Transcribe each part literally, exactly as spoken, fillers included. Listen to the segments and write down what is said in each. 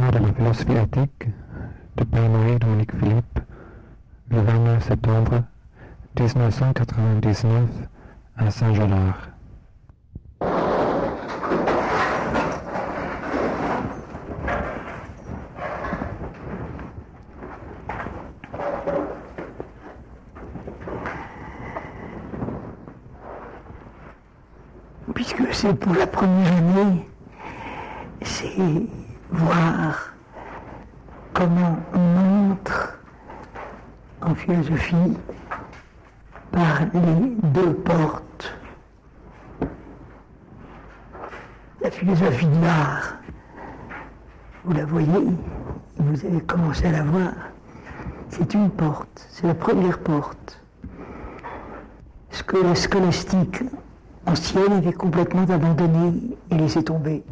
cours de la philosophie éthique de Père-Marie Dominique Philippe, le vingt-neuf septembre dix-neuf cent quatre-vingt-dix-neuf à Saint-Gelard. Puisque c'est pour la première année, c'est voir comment on entre en philosophie par les deux portes. La philosophie de l'art, vous la voyez, vous avez commencé à la voir, c'est une porte, c'est la première porte. Ce que la scolastique ancienne avait complètement abandonné et laissé tomber.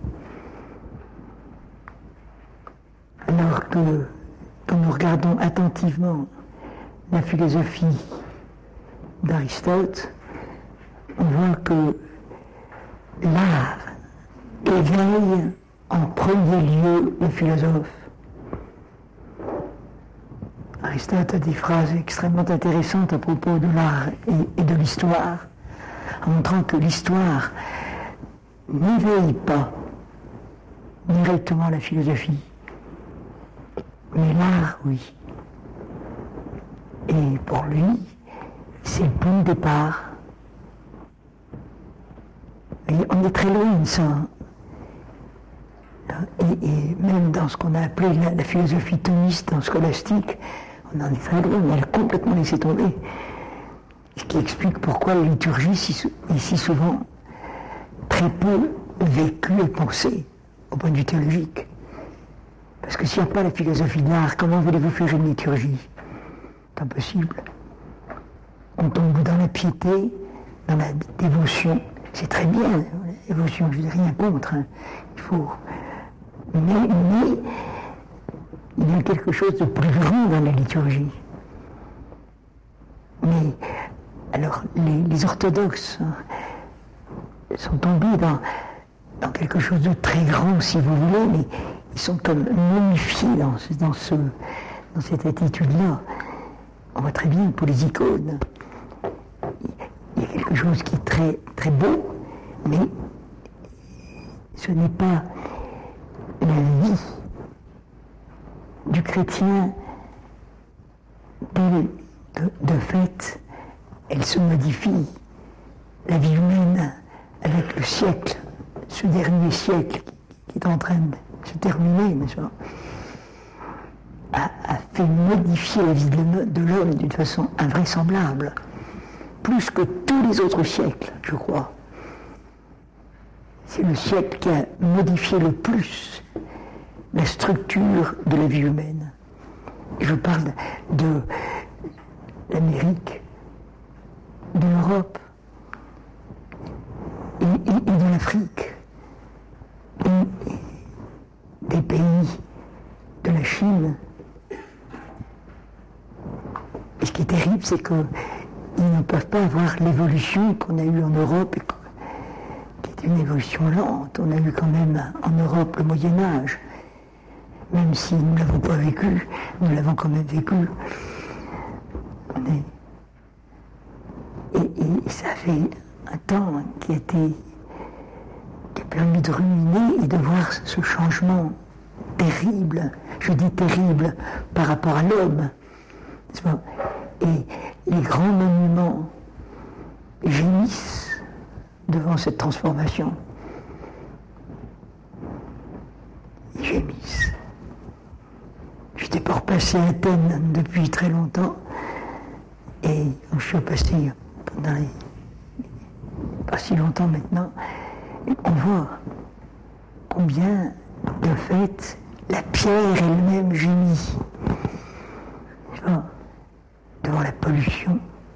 Alors que, quand nous regardons attentivement la philosophie d'Aristote, on voit que l'art éveille en premier lieu le philosophe. Aristote a des phrases extrêmement intéressantes à propos de l'art et, et de l'histoire, en montrant que l'histoire n'éveille pas directement la philosophie, mais l'art, oui. Et pour lui, c'est le point de départ. Et on est très loin de ça. Et, et même dans ce qu'on a appelé la, la philosophie thomiste, en scolastique, on en est très loin, on a complètement laissé tomber. Ce qui explique pourquoi la liturgie est si souvent très peu vécue et pensée au point de vue théologique. Parce que s'il n'y a pas la philosophie de l'art, comment voulez-vous faire une liturgie? C'est impossible. On tombe dans la piété, dans la dévotion. C'est très bien, la dévotion, je n'ai rien contre. Hein. Il faut. Mais, mais il y a quelque chose de plus grand dans la liturgie. Mais alors, les, les orthodoxes hein, sont tombés dans, dans quelque chose de très grand, si vous voulez, mais ils sont comme momifiés dans, dans, ce, dans cette attitude-là. On voit très bien pour les icônes. Il y a quelque chose qui est très, très beau, mais ce n'est pas la vie du chrétien de, de, de fait, elle se modifie. La vie humaine, avec le siècle, ce dernier siècle qui est en train de se terminer, n'est-ce pas, a, a fait modifier la vie de l'homme d'une façon invraisemblable, plus que tous les autres siècles, je crois. C'est le siècle qui a modifié le plus la structure de la vie humaine. Et je parle de l'Amérique, de l'Europe et, et, et de l'Afrique, et, et des pays de la Chine. Et ce qui est terrible, c'est qu'ils ne peuvent pas avoir l'évolution qu'on a eue en Europe, et qui est une évolution lente. On a eu quand même en Europe le Moyen-Âge. Même si nous ne l'avons pas vécu, nous l'avons quand même vécu. On est... et, et ça fait un temps qui a été, qui a permis de ruminer et de voir ce changement terrible, je dis terrible, par rapport à l'homme. Et les grands monuments gémissent devant cette transformation. Ils gémissent. J'étais pas repassé à Athènes depuis très longtemps, et je suis repassé pendant les... pas si longtemps maintenant, et on voit combien, de fait, la pierre elle-même gémit. Devant la pollution.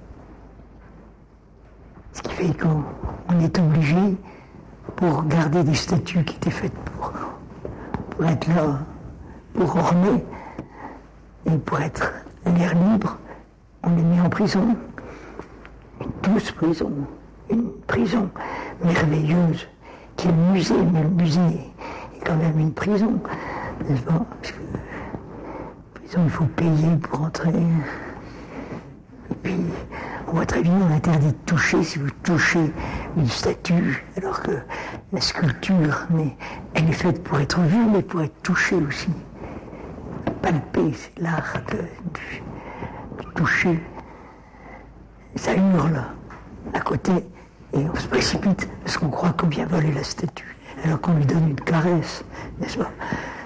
Ce qui fait qu'on on est obligé, pour garder des statues qui étaient faites pour, pour être là, pour orner, et pour être l'air libre, on les met en prison. Une douce prison, une prison merveilleuse, qui est le musée, mais le musée est quand même une prison. n'est-ce pas? Parce que, il faut payer pour entrer. Et puis, on voit très bien, on interdit de toucher si vous touchez une statue, alors que la sculpture, elle est faite pour être vue, mais pour être touchée aussi. Palper, c'est l'art de, de, de toucher. Ça hurle à côté, et on se précipite parce qu'on croit qu'on vient voler la statue, alors qu'on lui donne une caresse, n'est-ce pas?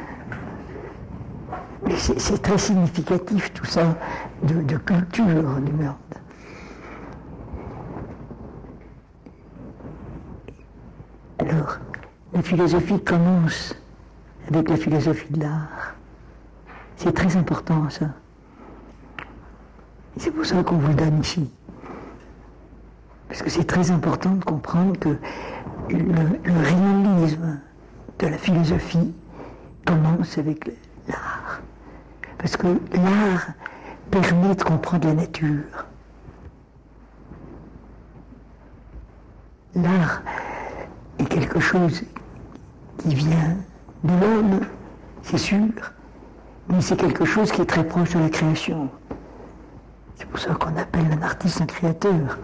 Mais c'est, c'est très significatif tout ça de, de culture du monde. Alors, la philosophie commence avec la philosophie de l'art. C'est très important ça. Et c'est pour ça qu'on vous le donne ici. Parce que c'est très important de comprendre que le, le réalisme de la philosophie commence avec l'art. Parce que l'art permet de comprendre la nature. L'art est quelque chose qui vient de l'homme, c'est sûr, mais c'est quelque chose qui est très proche de la création. C'est pour ça qu'on appelle un artiste un créateur.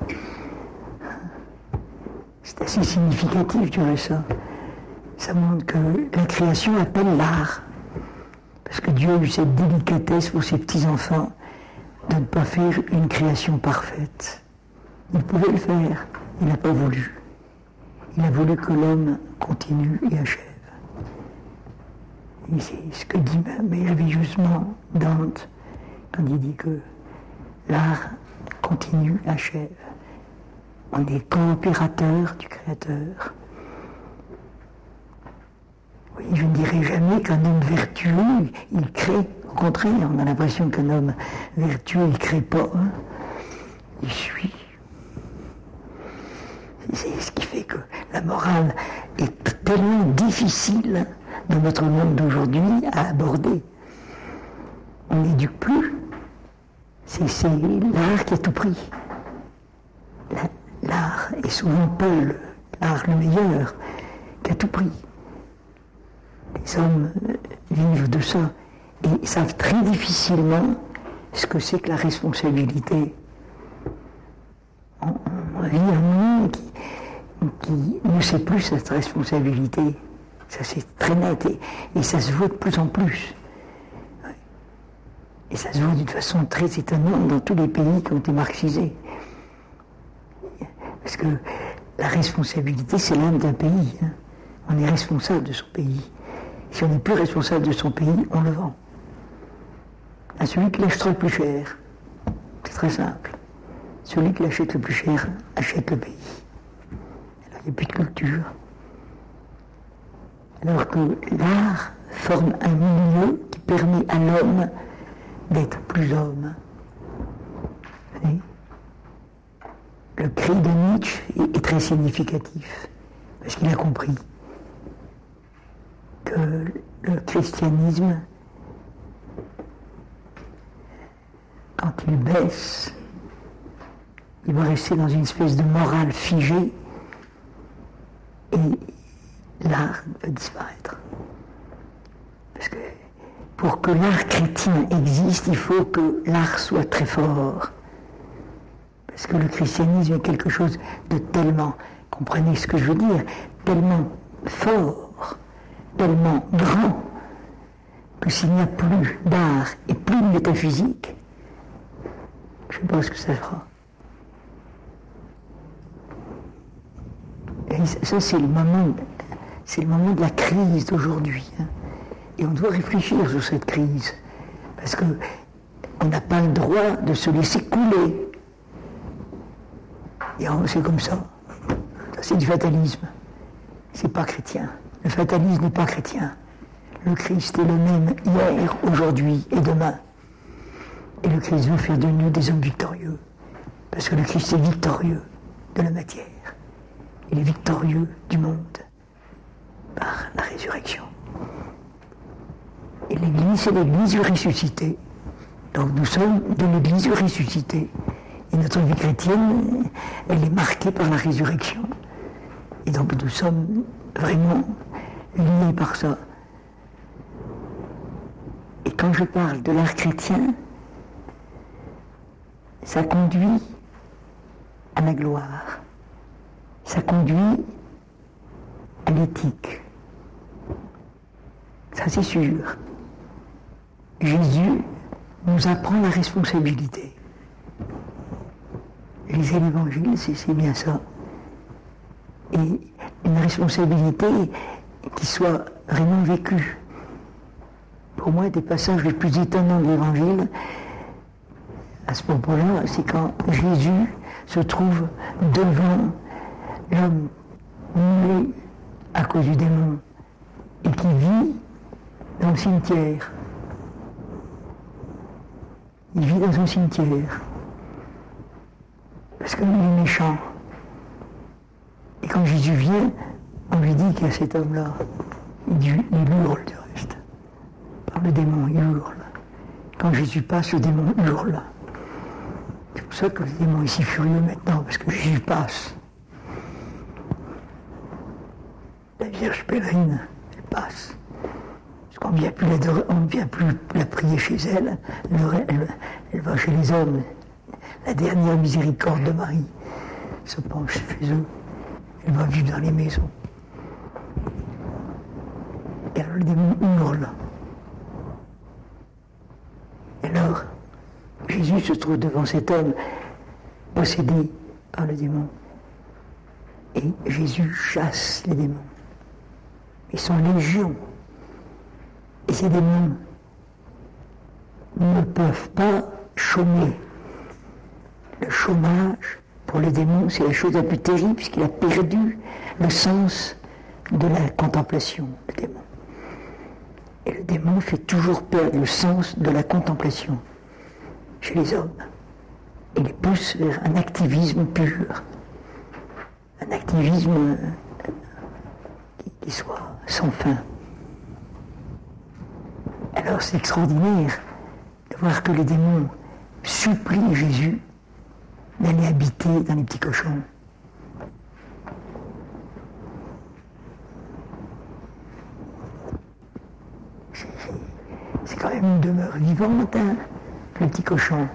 C'est assez significatif, je dirais ça. Ça montre que la création appelle l'art. Parce que Dieu a eu cette délicatesse pour ses petits-enfants de ne pas faire une création parfaite. Il pouvait le faire, il n'a pas voulu. Il a voulu que l'homme continue et achève. Et c'est ce que dit merveilleusement Dante quand il dit que l'art continue, achève. On est coopérateur du Créateur. Oui, je ne dirais jamais qu'un homme vertueux, il crée. Au contraire, on a l'impression qu'un homme vertueux, il ne crée pas. Hein. Il suit. C'est ce qui fait que la morale est tellement difficile dans notre monde d'aujourd'hui à aborder. On n'éduque plus. C'est, c'est l'art qui a tout pris. La, l'art est souvent pas le, l'art le meilleur, qui a tout pris. Les hommes vivent de ça et savent très difficilement ce que c'est que la responsabilité. On, on vit un monde qui, qui ne sait plus cette responsabilité. Ça c'est très net et, et ça se voit de plus en plus. Et ça se voit d'une façon très étonnante dans tous les pays qui ont été marxisés. Parce que la responsabilité, c'est l'âme d'un pays. Hein. On est responsable de son pays. Si on n'est plus responsable de son pays, on le vend. À celui qui l'achète le plus cher. C'est très simple. Celui qui l'achète le plus cher achète le pays. Alors il n'y a plus de culture. Alors que l'art forme un milieu qui permet à l'homme d'être plus homme. Et le cri de Nietzsche est, est très significatif, parce qu'il a compris que le christianisme, quand il baisse, il va rester dans une espèce de morale figée et l'art va disparaître. Parce que pour que l'art chrétien existe, il faut que l'art soit très fort. Parce que le christianisme est quelque chose de tellement, comprenez ce que je veux dire, tellement fort, tellement grand, que s'il n'y a plus d'art et plus de métaphysique, je ne sais pas ce que ça fera. Et ça, c'est le moment, c'est le moment de la crise d'aujourd'hui. Hein. Et on doit réfléchir sur cette crise, parce qu'on n'a pas le droit de se laisser couler. Et c'est comme ça. Ça, c'est du fatalisme. C'est pas chrétien. Le fatalisme n'est pas chrétien. Le Christ est le même hier, aujourd'hui et demain. Et le Christ veut faire de nous des hommes victorieux. Parce que le Christ est victorieux de la matière. Il est victorieux du monde par la résurrection. Et l'Église, c'est l'Église ressuscitée. Donc nous sommes de l'Église ressuscitée. Et notre vie chrétienne, elle est marquée par la résurrection. Et donc nous sommes vraiment liés par ça. Et quand je parle de l'art chrétien, ça conduit à la gloire, ça conduit à l'éthique. Ça c'est sûr. Jésus nous apprend la responsabilité. Lisez l'Évangile, c'est, c'est bien ça. Et une responsabilité qui soit vraiment vécue. Pour moi, des passages les plus étonnants de l'Évangile, à ce propos-là, c'est quand Jésus se trouve devant l'homme muet à cause du démon et qui vit dans le cimetière. Il vit dans un cimetière parce qu'il est méchant. Et quand Jésus vient, on lui dit qu'il y a cet homme-là. Il, il hurle du reste. Par le démon, il hurle. Quand Jésus passe, le démon hurle. C'est pour ça que le démon est si furieux maintenant, parce que Jésus passe. La Vierge pèlerine, elle passe. Parce qu'on ne vient plus la, on ne vient plus la prier chez elle, elle, elle, elle va chez les hommes. La dernière miséricorde de Marie se penche chez eux. Elle va vivre dans les maisons. Et alors le démon hurle. Et alors, Jésus se trouve devant cet homme possédé par le démon. Et Jésus chasse les démons. Ils sont légions. Et ces démons ne peuvent pas chômer. Le chômage, pour le démon, c'est la chose la plus terrible, puisqu'il a perdu le sens de la contemplation, le démon. Et le démon fait toujours perdre le sens de la contemplation chez les hommes. Il les pousse vers un activisme pur, un activisme qui soit sans fin. Alors c'est extraordinaire de voir que les démons supplient Jésus d'aller habiter dans les petits cochons. C'est, c'est quand même une demeure vivante, hein, le petit cochon.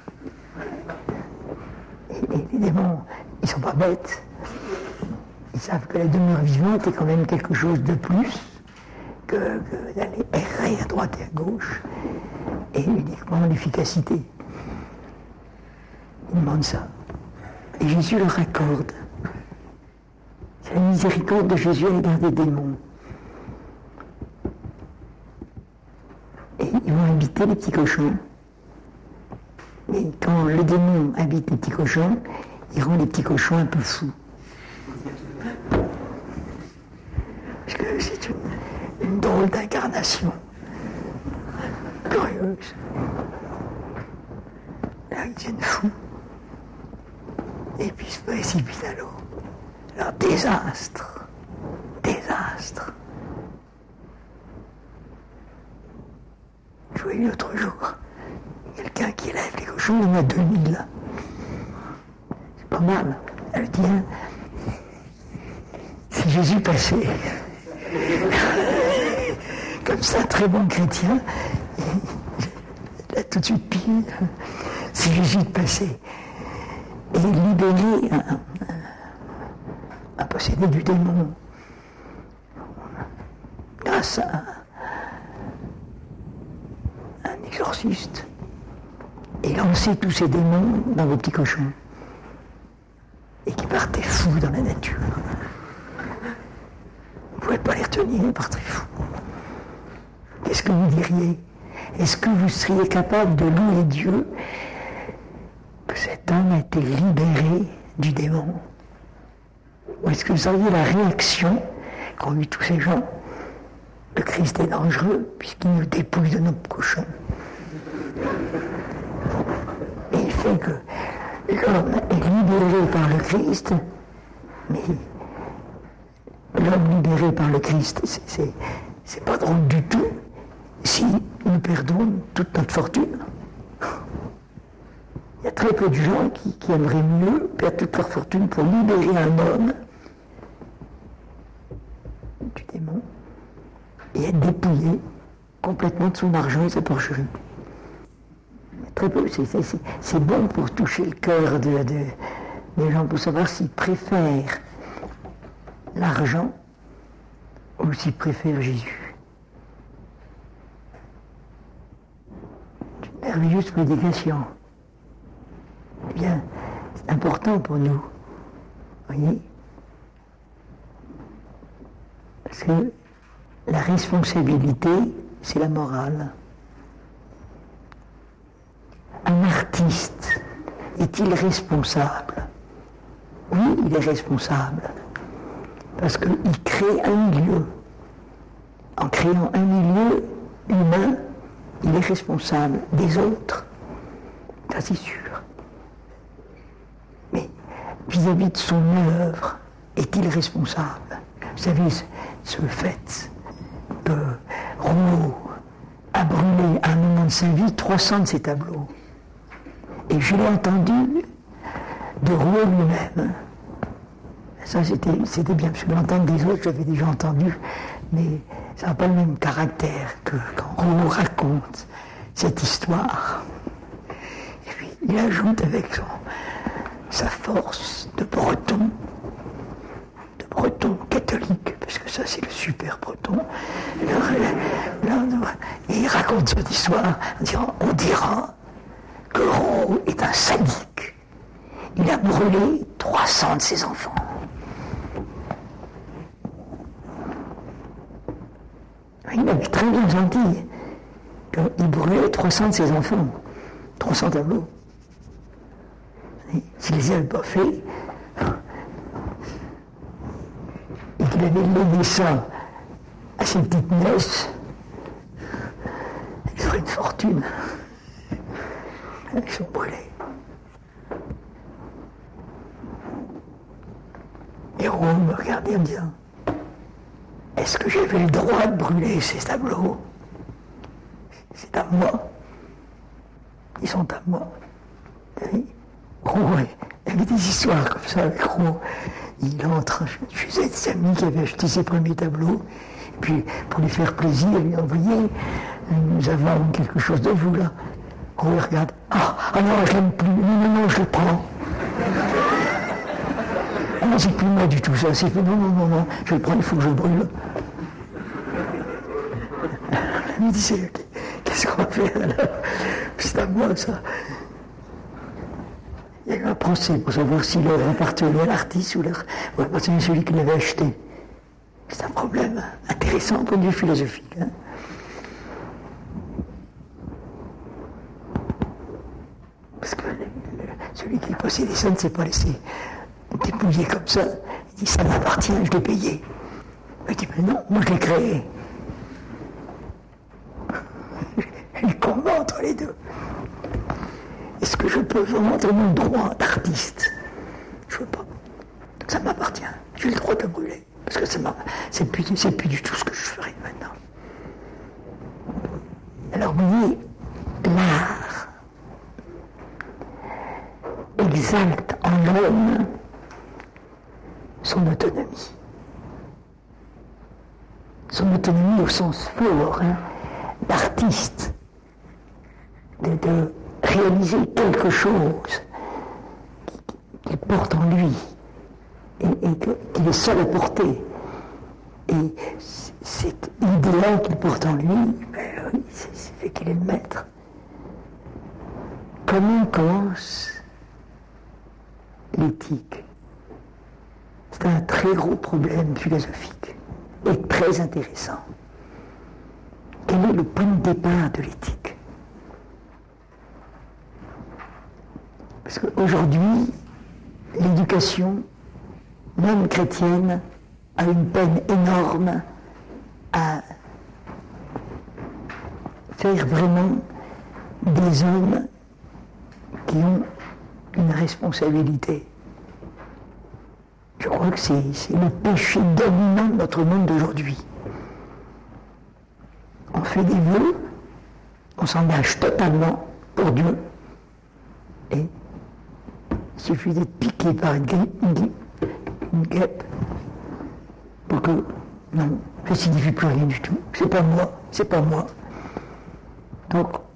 Et, et les démons, ils sont pas bêtes. Ils savent que la demeure vivante est quand même quelque chose de plus que, que d'aller errer à droite et à gauche, et uniquement l'efficacité. Ils demandent ça. Et Jésus leur accorde. C'est la miséricorde de Jésus à l'égard des démons. Et ils vont habiter les petits cochons. Et quand le démon habite les petits cochons, il rend les petits cochons un peu fous. Parce que c'est une, une drôle d'incarnation. Curieuse. Là, ils deviennent fous. Et puis ils se précipitent à l'eau. Alors, désastre. Désastre. Je voyais l'autre jour quelqu'un qui élève les cochons, il y en a deux mille. C'est pas mal. Elle dit, hein, si Jésus passait comme ça, très bon chrétien, il a tout de suite pile. Si Jésus passait et libérer un, un, un possédé du démon grâce à un, un exorciste et lancer tous ces démons dans vos petits cochons et qui partaient fous dans la nature. Vous ne pouvez pas les retenir, ils partaient fous. Qu'est-ce que vous diriez? Est-ce que vous seriez capable de louer Dieu que cet homme a été libéré du démon? Ou est-ce que vous auriez la réaction qu'ont eu tous ces gens? Le Christ est dangereux puisqu'il nous dépouille de nos cochons. Et il fait que l'homme est libéré par le Christ, mais l'homme libéré par le Christ, c'est, c'est, c'est pas drôle du tout si nous perdons toute notre fortune. Il y a très peu de gens qui, qui aimeraient mieux perdre toute leur fortune pour libérer un homme du démon et être dépouillé complètement de son argent et sa porcherie. Très peu, c'est, c'est, c'est, c'est bon pour toucher le cœur de, de, des gens, pour savoir s'ils préfèrent l'argent ou s'ils préfèrent Jésus. C'est une merveilleuse prédication. Eh bien, c'est important pour nous. Voyez ? Parce que la responsabilité, c'est la morale. Un artiste est-il responsable? Oui, il est responsable. Parce qu'il crée un milieu. En créant un milieu humain, il est responsable des autres. Ça, c'est sûr. Mais vis-à-vis de son œuvre, est-il responsable? Vous savez, ce, ce fait que Rouault a brûlé à un moment de sa vie trois cents de ses tableaux. Et je l'ai entendu de Rouault lui-même. Ça, c'était, c'était bien, parce que l'entendre des autres, j'avais déjà entendu, mais ça n'a pas le même caractère que quand Rouault raconte cette histoire. Et puis, il ajoute avec son, sa force de breton, de breton catholique, parce que ça, c'est le super breton. Là, là, et il raconte cette histoire en disant, on dira que Rouault est un sadique. Il a brûlé trois cents de ses enfants. Il avait très bien senti qu'il brûlait trois cents de ses enfants, trois cents tableaux. S'il ne les avait pas faits, et qu'il avait légué ça à ses petites noces, il aurait une fortune. Ils sont brûlés. Et Rouault me regardait en me disant, est-ce que j'avais le droit de brûler ces tableaux? C'est à moi. Ils sont à moi. Rouault, il y avait des histoires comme ça avec Rouault. Il entre chez des amis qui avaient acheté ses premiers tableaux. Et puis, pour lui faire plaisir, il lui a envoyé, nous avons quelque chose de vous là. Rouault regarde, ah, ah non, je l'aime plus. Non, non, non, je le prends. Ah non, c'est plus moi du tout ça. C'est non, non, non, non, je le prends, il faut que je le brûle. Il me disait, qu'est-ce qu'on va faire alors? C'est à moi ça. Il y a eu un procès pour savoir si l'œuvre appartenait à l'artiste ou, ou appartenait à celui qui l'avait acheté. C'est un problème intéressant au point de vue philosophique. Hein. Parce que le, le, celui qui possédait ça ne s'est pas laissé dépouiller comme ça. Il dit, ça m'appartient, je l'ai payé. Il dit, mais non, moi je l'ai créé. Le combat entre les deux. Est-ce que je peux vendre mon droit d'artiste? Je ne veux pas. Donc ça m'appartient. J'ai le droit de brûler. Parce que ça c'est plus, c'est plus du tout ce que je ferai maintenant. Alors vous voyez, l'art exalte en l'homme son autonomie. Son autonomie au sens fort, hein, d'artiste. De, de réaliser quelque chose qu'il porte en lui et, et que, qu'il est seul à porter. Et cet idéal qu'il porte en lui, ben oui, c'est, c'est fait qu'il est le maître. Comment commence l'éthique? C'est un très gros problème philosophique et très intéressant. Quel est le point de départ de l'éthique? Parce qu'aujourd'hui, l'éducation, même chrétienne, a une peine énorme à faire vraiment des hommes qui ont une responsabilité. Je crois que c'est, c'est le péché dominant de notre monde d'aujourd'hui. On fait des vœux, on s'engage totalement pour Dieu, et il suffit d'être piqué par une guêpe, une guêpe pour que, non, ça ne signifie plus rien du tout. C'est pas moi, c'est pas moi.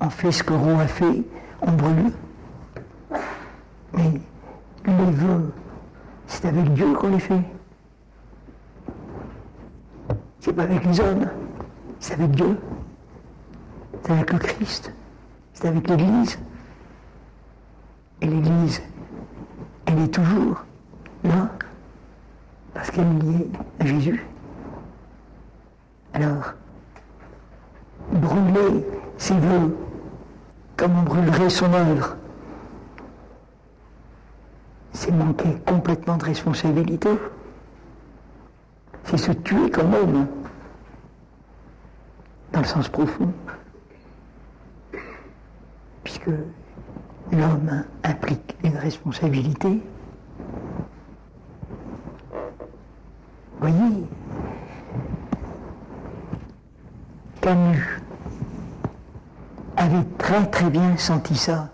on fait ce que Roux a fait, on brûle. Mais les vœux, c'est avec Dieu qu'on les fait. C'est pas avec les hommes, c'est avec Dieu. C'est avec le Christ, c'est avec l'Église. Et l'Église, elle est toujours là, parce qu'elle est liée à Jésus. Alors, brûler ses vœux comme on brûlerait son œuvre, c'est manquer complètement de responsabilité. C'est se tuer quand même, dans le sens profond. Puisque l'homme implique une responsabilité. Voyez, Camus avait très très bien senti ça.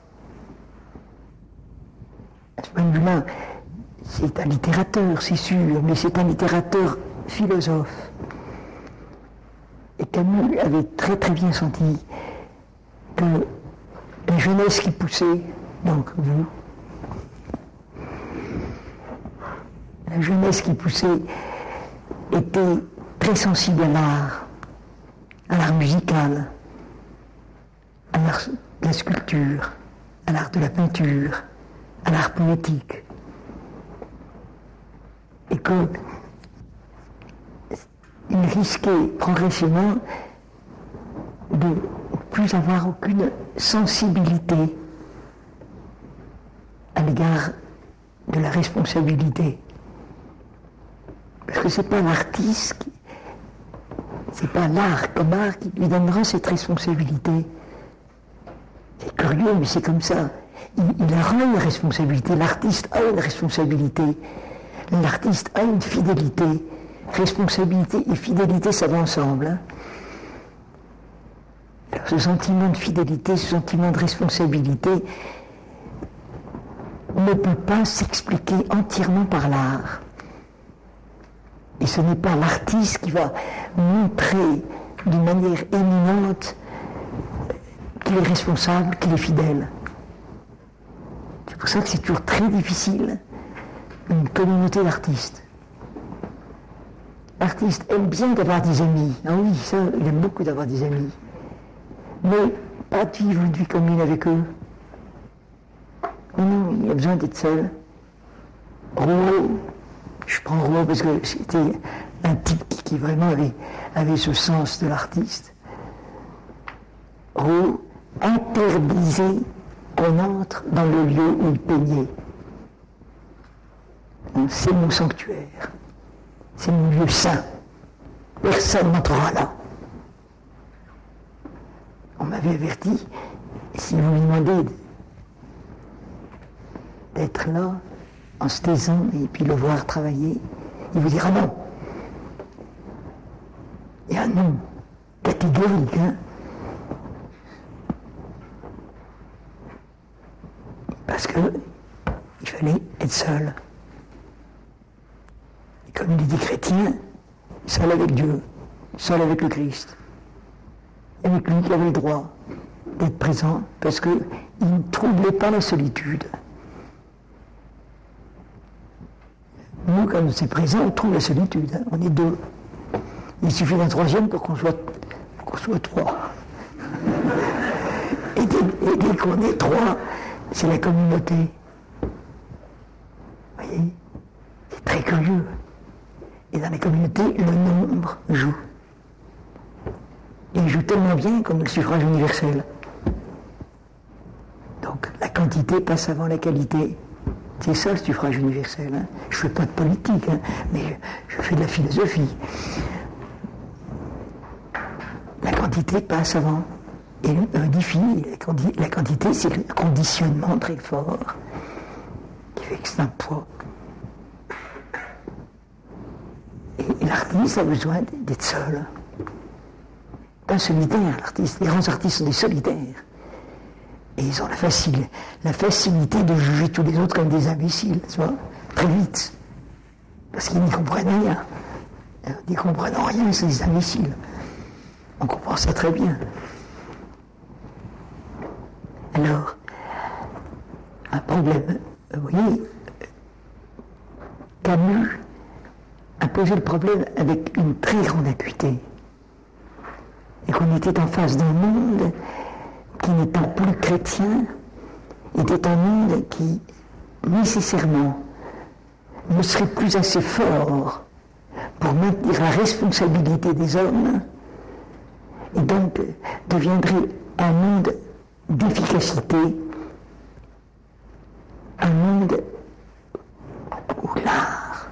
À ce point de vue-là, c'est un littérateur, c'est sûr, mais c'est un littérateur philosophe. Et Camus avait très très bien senti que la jeunesse qui poussait, donc vous, la jeunesse qui poussait était très sensible à l'art, à l'art musical, à l'art de la sculpture, à l'art de la peinture, à l'art poétique. Et que il risquait progressivement de ne plus avoir aucune sensibilité à l'égard de la responsabilité. Parce que c'est pas l'artiste, qui, c'est pas l'art comme art qui lui donnera cette responsabilité. C'est curieux, mais c'est comme ça. Il, il aura une responsabilité, l'artiste a une responsabilité, l'artiste a une fidélité. Responsabilité et fidélité, ça va ensemble. Hein. Alors, ce sentiment de fidélité, ce sentiment de responsabilité ne peut pas s'expliquer entièrement par l'art. Et ce n'est pas l'artiste qui va montrer d'une manière éminente qu'il est responsable, qu'il est fidèle. C'est pour ça que c'est toujours très difficile, une communauté d'artistes. L'artiste aime bien d'avoir des amis. Ah oui, ça, il aime beaucoup d'avoir des amis. Mais pas de vivre une vie commune avec eux. Non, non, il a besoin d'être seul. Rouault, je prends Rouault parce que c'était un type qui, qui vraiment avait, avait ce sens de l'artiste. Rouault interdisait qu'on entre dans le lieu où il peignait. C'est mon sanctuaire. C'est mon lieu saint. Personne n'entrera là. On m'avait averti, si vous lui demandez d'être là, en se taisant, et puis le voir travailler, il vous dira non. Il y a un non catégorique, hein. Parce que il fallait être seul. Et comme il dit chrétien, seul avec Dieu, seul avec le Christ. Avec lui qui avait le droit d'être présent, parce qu'il ne troublait pas la solitude. Nous, quand on est présent, on trouve la solitude. Hein. On est deux. Il suffit d'un troisième pour qu'on soit, pour qu'on soit trois. Et dès, et dès qu'on est trois, c'est la communauté. Vous voyez? C'est très curieux. Et dans la communauté, le nombre joue. Et il joue tellement bien comme le suffrage universel. Donc la quantité passe avant la qualité. C'est ça le suffrage universel. Hein. Je ne fais pas de politique, hein, mais je, je fais de la philosophie. La quantité passe avant. Et modifie. La, la quantité, c'est le conditionnement très fort qui fait que c'est un poids. Et, et l'artiste a besoin d'être seul. Pas solitaire, l'artiste. Les grands artistes sont des solitaires. Et ils ont la, facile, la facilité de juger tous les autres comme des imbéciles, tu vois, très vite. Parce qu'ils n'y comprennent rien. Ils n'y comprennent rien, c'est des imbéciles. On comprend ça très bien. Alors, un problème, vous voyez, Camus a posé le problème avec une très grande acuité. Et qu'on était en face d'un monde qui, n'étant plus chrétien, était un monde qui, nécessairement, ne serait plus assez fort pour maintenir la responsabilité des hommes, et donc deviendrait un monde d'efficacité, un monde où l'art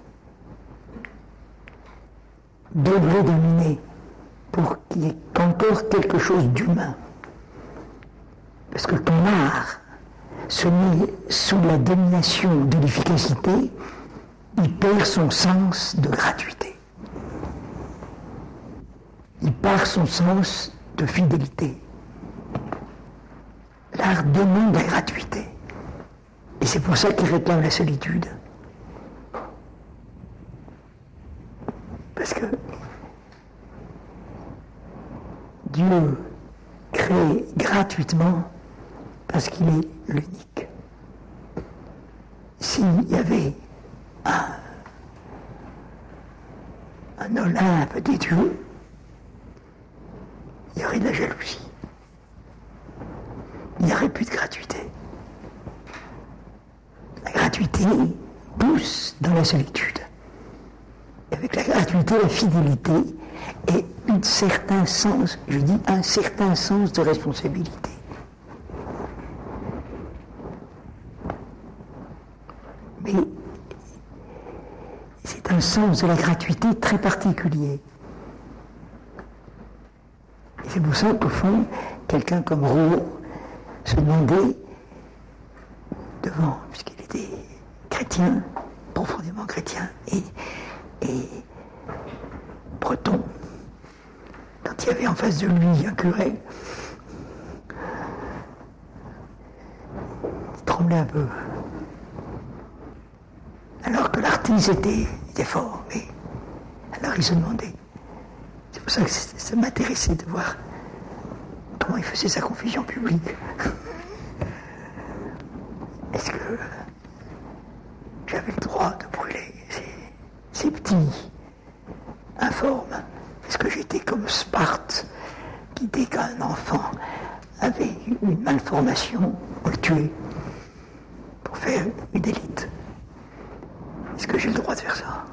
devrait dominer pour qu'il y ait encore quelque chose d'humain. Parce que quand l'art se met sous la domination de l'efficacité, il perd son sens de gratuité. Il perd son sens de fidélité. L'art demande la gratuité. Et c'est pour ça qu'il réclame la solitude. Parce que Dieu crée gratuitement parce qu'il est l'unique. S'il y avait un, un Olympe des dieux, il y aurait de la jalousie. Il n'y aurait plus de gratuité. La gratuité pousse dans la solitude. Et avec la gratuité, la fidélité et un certain sens, je dis un certain sens de responsabilité. Mais c'est un sens de la gratuité très particulier. Et c'est pour ça qu'au fond, quelqu'un comme Rouault se demandait, devant, puisqu'il était chrétien, profondément chrétien, et, et breton, quand il y avait en face de lui un curé, il tremblait un peu. Alors que l'artiste était, était fort, mais alors il se demandait. C'est pour ça que ça m'intéressait de voir comment il faisait sa confusion publique. Est-ce que j'avais le droit de brûler ces, ces petits informes? Est-ce que j'étais comme Sparte, qui dès qu'un enfant avait une malformation, on le tuait pour faire une élite? Est-ce que j'ai le droit de faire ça?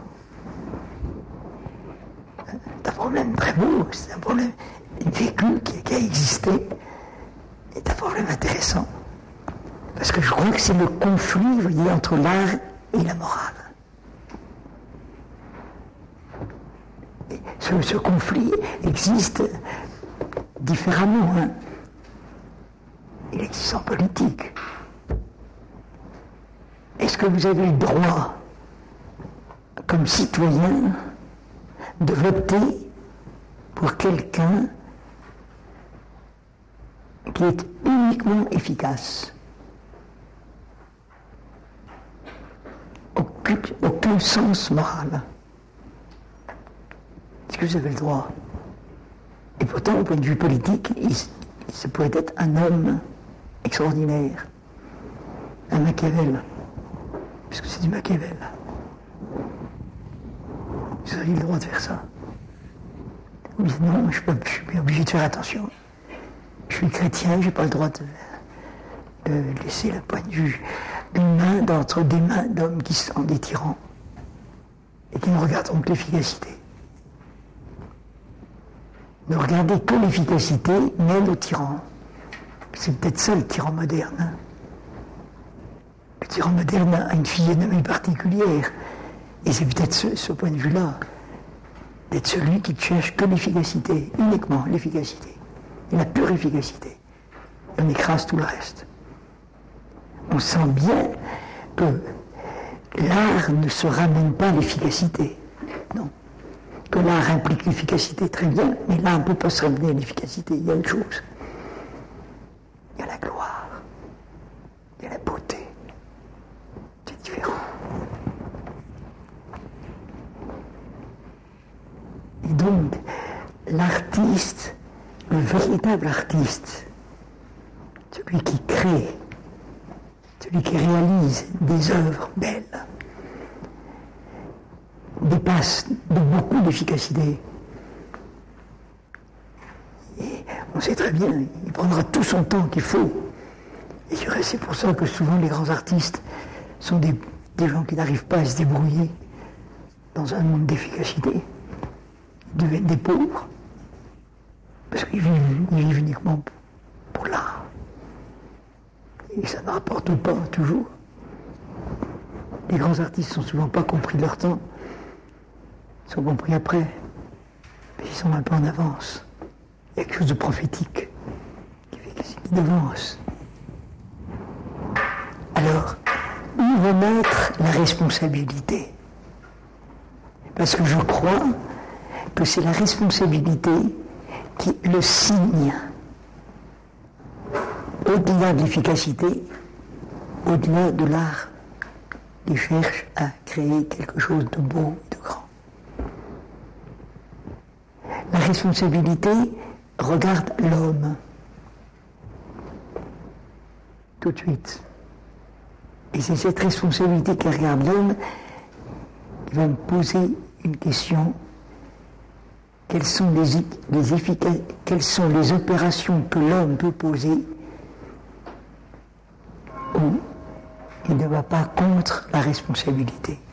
C'est un problème très beau, c'est un problème vécu qui, qui a existé, c'est un problème intéressant. Parce que je crois que c'est le conflit, vous voyez, entre l'art et la morale. Et ce, ce conflit existe différemment. Hein. Il existe en politique. Est-ce que vous avez le droit, comme citoyen, de voter pour quelqu'un qui est uniquement efficace? Aucun, aucun sens moral. Est-ce que vous avez le droit? Et pourtant, au point de vue politique, il, ça pourrait être un homme extraordinaire, un Machiavel, puisque c'est du Machiavel. Vous avez le droit de faire ça? Vous dites non, je, peux, je suis obligé de faire attention. Je suis chrétien, je n'ai pas le droit de, de laisser le point de vue humain entre des mains d'hommes qui sont des tyrans et qui ne regardent que l'efficacité. Ne regardez que l'efficacité mène au tyran. C'est peut-être ça le tyran moderne. Hein. Le tyran moderne a une physionomie particulière. Et c'est peut-être ce, ce point de vue-là, d'être celui qui ne cherche que l'efficacité, uniquement l'efficacité, et la pure efficacité. On écrase tout le reste. On sent bien que l'art ne se ramène pas à l'efficacité. Non. Que l'art implique l'efficacité, très bien, mais l'art ne peut pas se ramener à l'efficacité. Il y a une chose. Il y a la gloire. Il y a la beauté. C'est différent. Et donc, l'artiste, le véritable artiste, celui celui qui crée, celui qui réalise des œuvres belles, dépasse de beaucoup d'efficacité. Et on sait très bien, il prendra tout son temps qu'il faut. Et du reste, c'est pour ça que souvent les grands artistes sont des, des gens qui n'arrivent pas à se débrouiller dans un monde d'efficacité. Ils deviennent des pauvres, parce qu'ils vivent, ils vivent uniquement pour, pour l'art. Et ça ne rapporte pas toujours. Les grands artistes ne sont souvent pas compris de leur temps. Ils sont compris après. Mais ils sont un peu en avance. Il y a quelque chose de prophétique qui fait qu'ils devancent. Alors, où remettre la responsabilité? Parce que je crois que c'est la responsabilité qui est le signe, au-delà de l'efficacité, au-delà de l'art, qui cherche à créer quelque chose de beau et de grand. La responsabilité regarde l'homme, tout de suite. Et c'est cette responsabilité qui regarde l'homme qui va me poser une question. Quelles sont les, les efficaces, quelles sont les opérations que l'homme peut poser où il ne va pas contre la responsabilité?